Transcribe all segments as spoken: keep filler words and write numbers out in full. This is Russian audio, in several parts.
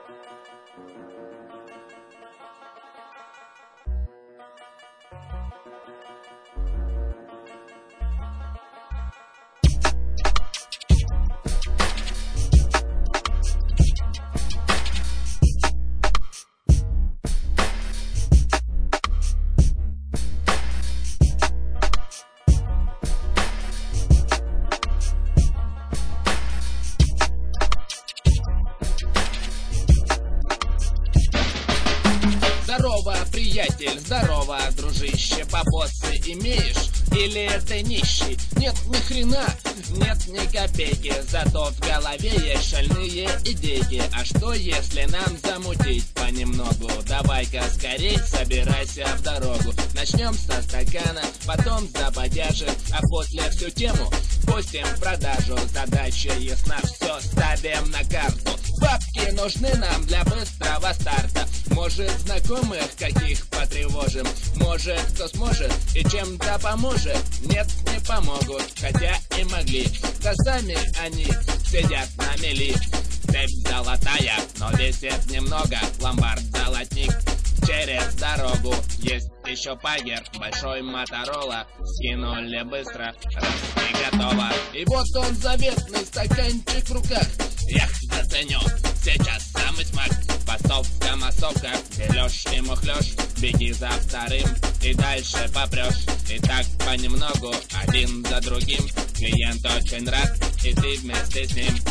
Здорово, приятель, здорово, дружище, бабосы имеешь? Или ты нищий? Нет ни хрена, нет ни копейки, зато в голове есть шальные идейки. А что если нам замутить понемногу? Давай-ка скорей собирайся в дорогу. Начнем со стакана, потом за бодяжи, а после всю тему пустим в продажу. Задача ясна, все ставим на карту. Бабки нужны нам для быстрого старта. Может, знакомых каких потревожим, может, кто сможет и чем-то поможет. Нет, не помогут, хотя и могли, да сами они сидят на мели. Цепь золотая, но весит немного, ломбард-золотник через дорогу. Есть еще пагер, большой Моторола, скинули быстро, раз и готово. И вот он, заветный стаканчик в руках. Эх, заценю, сейчас самый смак. Пасовка, массовка, берешь и мухлёшь, беги за вторым и дальше попрёшь. И так понемногу, один за другим, клиент очень рад, и ты вместе с ним.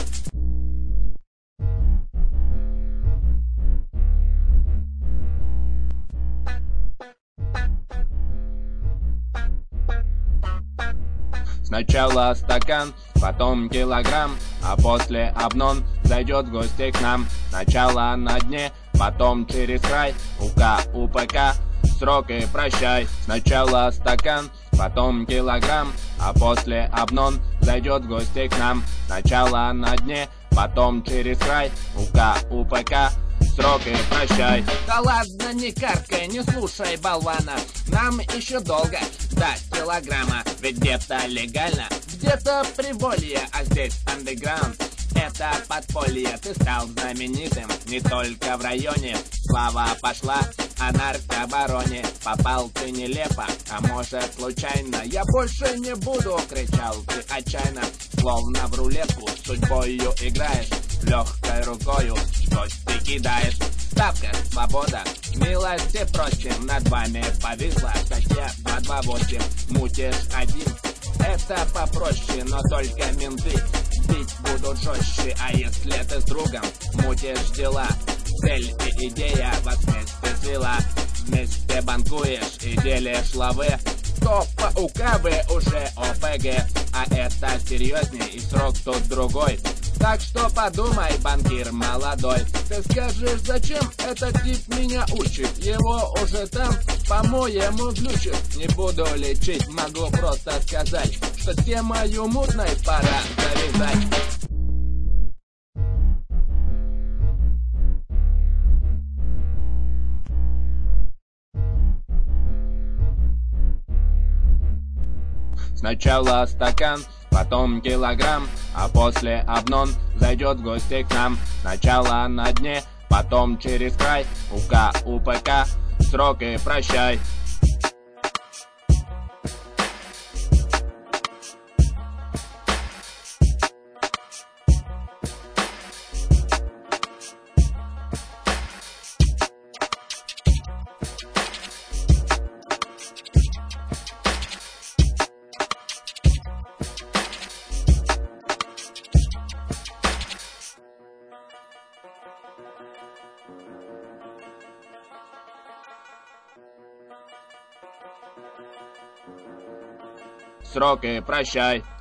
Сначала стакан, потом килограмм, а после обнон зайдет в гости к нам. Сначала на дне, потом через край, УК, УПК, срок и прощай. Сначала стакан, потом килограмм, а после обнон зайдет в гости к нам. Сначала на дне, потом через край, УК, УПК, срок и прощай. Да ладно, не каркай, не слушай болвана, нам еще долго до килограмма. Ведь где-то легально, где-то приволье, а здесь андеграунд. Это подполье, ты стал знаменитым не только в районе. Слава пошла о наркобароне. Попал ты нелепо, а может случайно. Я больше не буду, кричал ты отчаянно. Словно в рулетку судьбою играешь, легкой рукою что ты кидаешь. Ставка, свобода, милости просим. Над вами повисла статья два два восемь. Мутишь один, это попроще, но только менты бить будут жестче. А если ты с другом мутишь дела, цель и идея вас вместе свела. Вместе банкуешь и делишь лавы, то по УК вы уже ОПГ. А это серьезней, и срок тут другой. Так что подумай, банкир молодой. Ты скажешь, зачем этот тип меня учит? Его уже там, по-моему, глючит. Не буду лечить, могу просто сказать, что с темою мутной пора завязать. Сначала стакан, потом килограмм, а после обнон зайдет в гости к нам. Сначала на дне, потом через край, УК, УПК, срок и прощай. Срок и прощай.